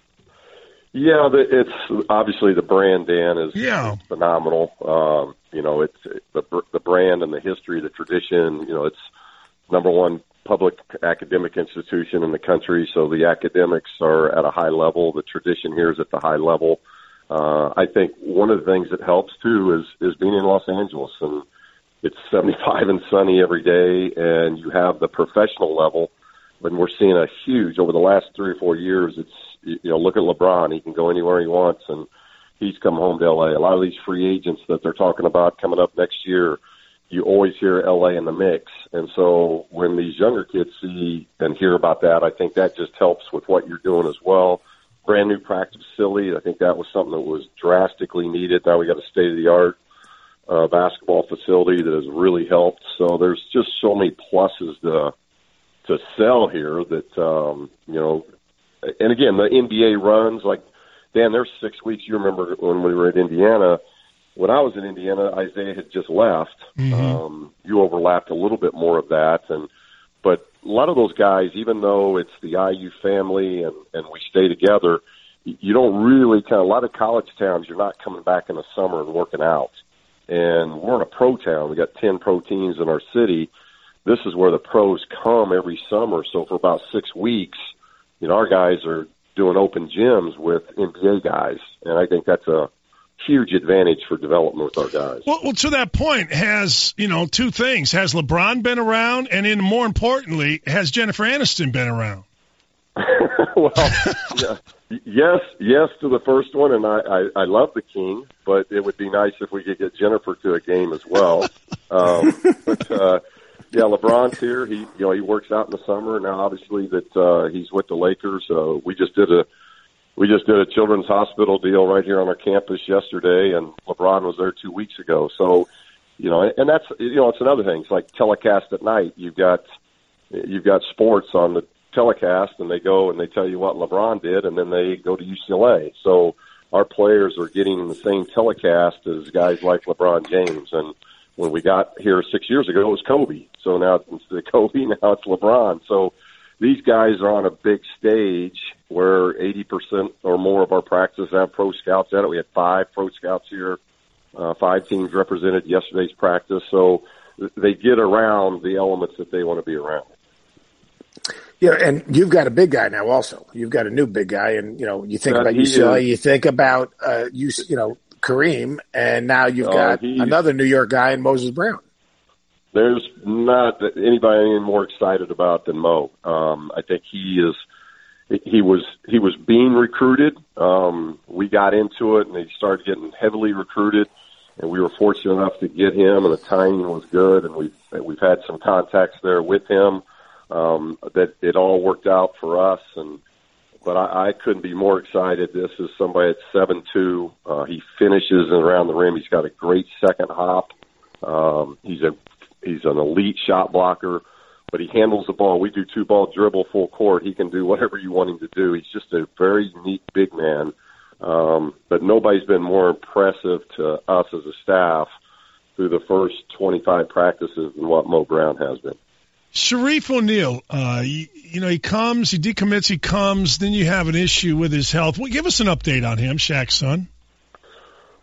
Yeah, it's obviously the brand, Dan, is phenomenal. It's the brand and the history, the tradition. It's number one public academic institution in the country, so the academics are at a high level. The tradition here is at the high level. I think one of the things that helps too is being in Los Angeles, and it's 75 and sunny every day, and you have the professional level. When we're seeing a huge over the last 3 or 4 years, it's look at LeBron. He can go anywhere he wants, and he's come home to LA. A lot of these free agents that they're talking about coming up next year, you always hear LA in the mix. And so when these younger kids see and hear about that, I think that just helps with what you're doing as well. Brand new practice facility. I think that was something that was drastically needed. Now we got a state-of-the-art basketball facility that has really helped. So there's just so many pluses to sell here that, and again, the NBA runs, like, Dan, there's 6 weeks. You remember when we were at Indiana. When I was in Indiana, Isaiah had just left. Mm-hmm. You overlapped a little bit more of that. But a lot of those guys, even though it's the IU family and we stay together, you don't really a lot of college towns, you're not coming back in the summer and working out. And we're in a pro town. We got 10 pro teams in our city. This is where the pros come every summer. So for about 6 weeks, our guys are doing open gyms with NBA guys. And I think that's a huge advantage for development with our guys. Well, to that point, has, two things. Has LeBron been around? And then more importantly, has Jennifer Aniston been around? Well, yes to the first one. And I love the King, but it would be nice if we could get Jennifer to a game as well. Yeah, LeBron's here. He works out in the summer. Now, obviously, that he's with the Lakers. We just did a children's hospital deal right here on our campus yesterday, and LeBron was there 2 weeks ago. So, and that's it's another thing. It's like telecast at night. You've got sports on the telecast, and they go and they tell you what LeBron did, and then they go to UCLA. So our players are getting the same telecast as guys like LeBron James. And when we got here 6 years ago, it was Kobe. So now instead of Kobe, now it's LeBron. So these guys are on a big stage where 80% or more of our practices have pro scouts at it. We had 5 pro scouts here, 5 teams represented yesterday's practice. So they get around the elements that they want to be around. Yeah, and you've got a big guy now also. You've got a new big guy, and, you think about UCLA, you think about, Kareem, and now you've got another New York guy in Moses Brown. There's not anybody any more excited about than Mo. I think he was being recruited. We got into it, and he started getting heavily recruited, and we were fortunate enough to get him, and the timing was good, and we've had some contacts there with him. That it all worked out for us, but I couldn't be more excited. This is somebody at 7'2". He finishes around the rim. He's got a great second hop. He's an elite shot blocker, but he handles the ball. We do 2-ball dribble full court. He can do whatever you want him to do. He's just a very unique big man. But nobody's been more impressive to us as a staff through the first 25 practices than what Mo Brown has been. Shareef O'Neal, he comes, he decommits, he comes, then you have an issue with his health. Well, give us an update on him, Shaq's son.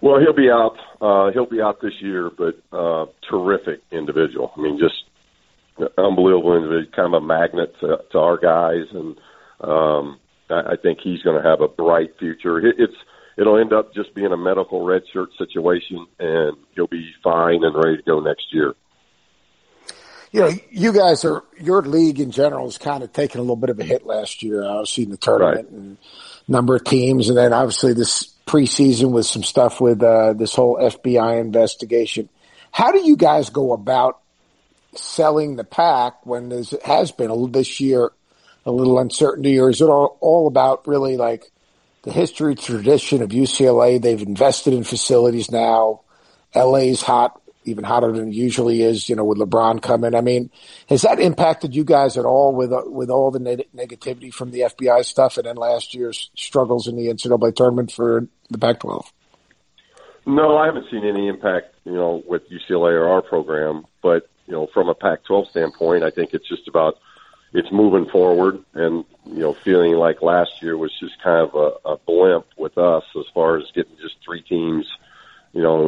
Well, he'll be out. He'll be out this year, but terrific individual. I mean, just unbelievable individual, kind of a magnet to our guys, and I think he's going to have a bright future. It'll end up just being a medical redshirt situation, and he'll be fine and ready to go next year. You know, your league in general is kind of taking a little bit of a hit last year, obviously in the tournament and number of teams, and then obviously this preseason with some stuff with this whole FBI investigation. How do you guys go about selling the pack when there has been this year a little uncertainty, or is it all about really like the history, tradition of UCLA? They've invested in facilities now. LA's hot, even hotter than it usually is, you know, with LeBron coming. I mean, has that impacted you guys at all with all the negativity from the FBI stuff and then last year's struggles in the NCAA tournament for the Pac-12? No, I haven't seen any impact, you know, with UCLA or our program. But, you know, from a Pac-12 standpoint, I think it's just about it's moving forward and, you know, feeling like last year was just kind of a blimp with us as far as getting just three teams, you know,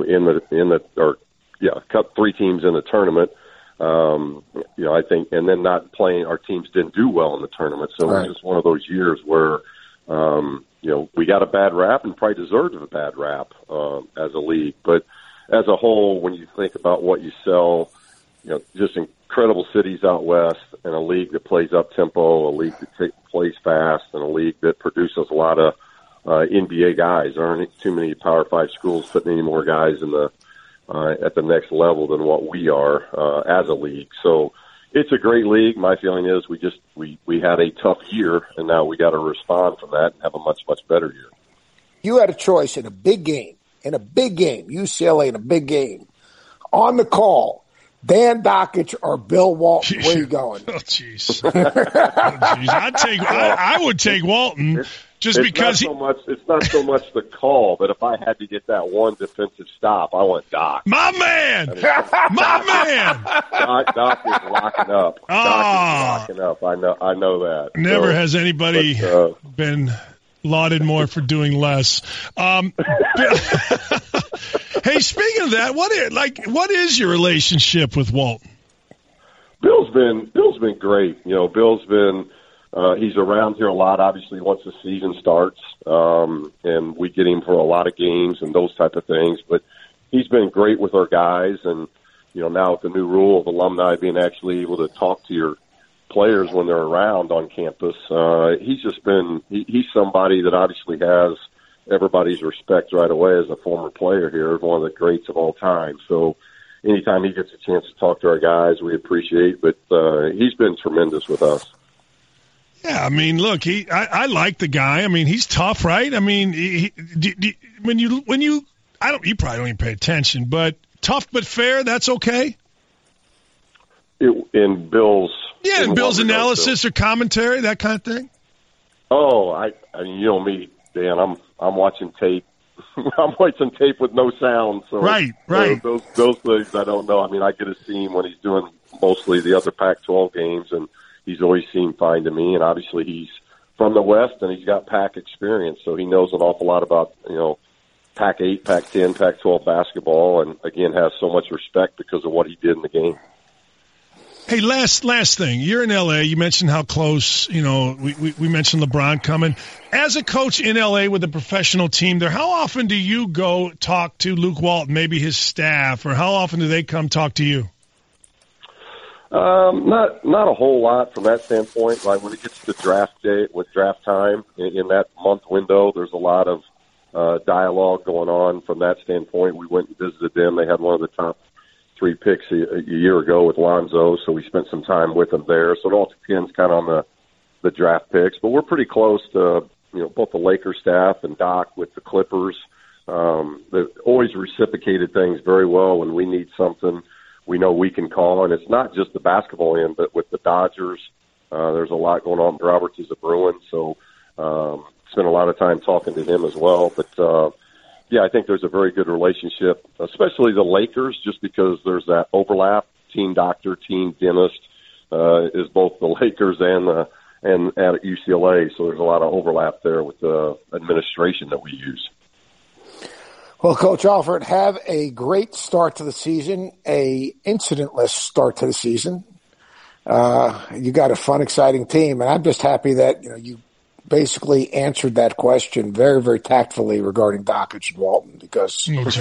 cut three teams in the tournament. You know, I think, and then not playing, our teams didn't do well in the tournament. So It was just one of those years where, you know, we got a bad rap and probably deserved a bad rap as a league. But as a whole, when you think about what you sell, you know, just incredible cities out west and a league that plays up-tempo, a league that plays fast, and a league that produces a lot of NBA guys. There aren't too many Power 5 schools putting any more guys in the at the next level than what we are as a league. So it's a great league. My feeling is we had a tough year, and now we got to respond from that and have a much, much better year. You had a choice in a big game, UCLA in a big game, on the call, Dan Dakich or Bill Walton. Where are you going? Oh, jeez. I would take Walton. Because it's not so much the call, but if I had to get that one defensive stop, I want Doc. My man, Doc is locking up. Doc is locking up. I know that. Never has anybody been lauded more for doing less. Hey, speaking of that, what is your relationship with Walton? Bill's been great. You know, Bill's been. He's around here a lot, obviously, once the season starts, and we get him for a lot of games and those type of things. But he's been great with our guys, and, you know, now with the new rule of alumni being actually able to talk to your players when they're around on campus, he's just been he's somebody that obviously has everybody's respect right away as a former player here, one of the greats of all time. So anytime he gets a chance to talk to our guys, we appreciate. But he's been tremendous with us. Yeah, I mean, look, I like the guy. I mean, he's tough, right? I mean, you probably don't even pay attention, but tough but fair, that's okay? In Bill's analysis or commentary, that kind of thing? Oh, I mean, you know me, Dan, I'm watching tape. I'm watching tape with no sound. So right. Those things I don't know. I mean, I get to see him when he's doing mostly the other Pac-12 games, and he's always seemed fine to me, and obviously he's from the West, and he's got Pac experience, so he knows an awful lot about, you know, Pac-8, Pac-10, Pac-12 basketball, and, again, has so much respect because of what he did in the game. Hey, last thing. You're in L.A. You mentioned how close, you know, we mentioned LeBron coming. As a coach in L.A. with a professional team there, how often do you go talk to Luke Walton, maybe his staff, or how often do they come talk to you? Not a whole lot from that standpoint. Like when it gets to draft day, with draft time in that month window, there's a lot of dialogue going on from that standpoint. We went and visited them. They had one of the top 3 picks a year ago with Lonzo, so we spent some time with them there. So it all depends kind of on the draft picks, but we're pretty close to, you know, both the Lakers staff and Doc with the Clippers. They've always reciprocated things very well. When we need something, we know we can call, and it's not just the basketball end, but with the Dodgers, there's a lot going on. Roberts is a Bruin, so spent a lot of time talking to him as well. But, yeah, I think there's a very good relationship, especially the Lakers, just because there's that overlap. Team doctor, team dentist is both the Lakers and at UCLA, so there's a lot of overlap there with the administration that we use. Well, Coach Alford, have a great start to the season, a incidentless start to the season. You got a fun, exciting team, and I'm just happy that you basically answered that question very, very tactfully regarding Dakich and Walton, because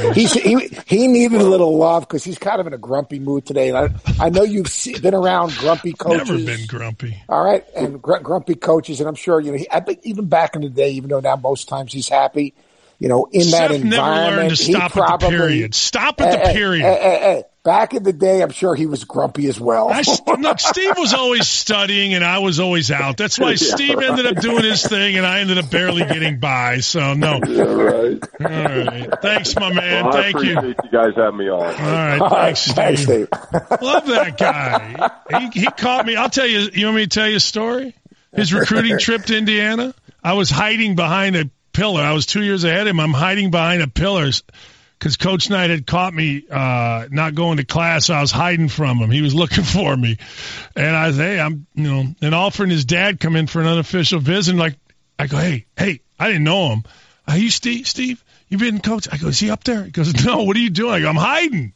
he needed a little love because he's kind of in a grumpy mood today. And I know you've been around grumpy coaches. Never been grumpy. All right, and grumpy coaches, and I'm sure I think even back in the day, even though now most times he's happy, in that environment, never learned to stop at the period. Stop at the period. Back in the day, I'm sure he was grumpy as well. Look, Steve was always studying, and I was always out. That's why Steve ended up doing his thing, and I ended up barely getting by. So, no. Yeah, right. All right. Thanks, my man. Well, Thank you. I appreciate you guys having me on. All right. Thanks, Steve. Love that guy. He caught me. I'll tell you. You want me to tell you a story? His recruiting trip to Indiana? I was hiding behind a pillar. I was 2 years ahead of him. I'm hiding behind a pillar because Coach Knight had caught me not going to class. So I was hiding from him. He was looking for me. And I say, and Alfred and his dad come in for an unofficial visit. And I go, hey, I didn't know him. Are you Steve? You been coach? I go, is he up there? He goes, no, what are you doing? I go, I'm hiding.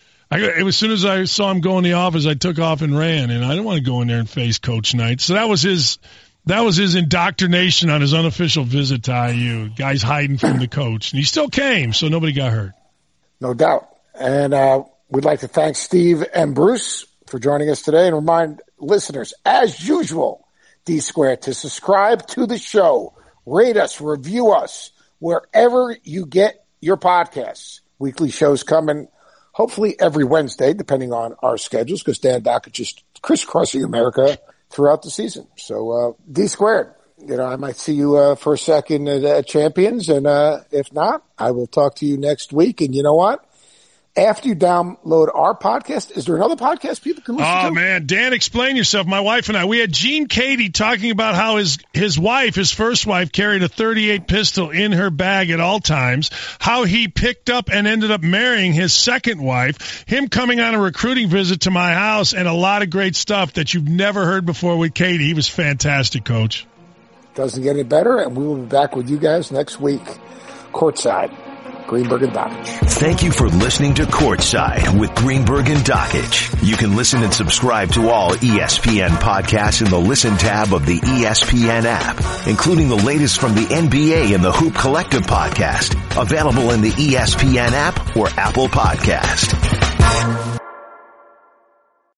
As soon as I saw him go in the office, I took off and ran. And I didn't want to go in there and face Coach Knight. So that was his indoctrination on his unofficial visit to IU. Guys hiding from the coach. And he still came, so nobody got hurt. No doubt. And we'd like to thank Steve and Bruce for joining us today and remind listeners, as usual, D Squared, to subscribe to the show, rate us, review us, wherever you get your podcasts. Weekly shows coming hopefully every Wednesday, depending on our schedules, because Dan Dakich is crisscrossing America throughout the season. So, D Squared, I might see you for a second at Champions, and if not, I will talk to you next week. And you know what? After you download our podcast, is there another podcast people can listen to? Oh, man. Dan, explain yourself. My wife and I, we had Gene Cady talking about how his wife, his first wife, carried a .38 pistol in her bag at all times, how he picked up and ended up marrying his second wife, him coming on a recruiting visit to my house, and a lot of great stuff that you've never heard before with Cady. He was fantastic, Coach. Doesn't get any better, and we will be back with you guys next week, courtside. Greenberg and Dakich. Thank you for listening to Courtside with Greenberg and Dakich. You can listen and subscribe to all ESPN podcasts in the Listen tab of the ESPN app, including the latest from the NBA and the Hoop Collective podcast, available in the ESPN app or Apple Podcast.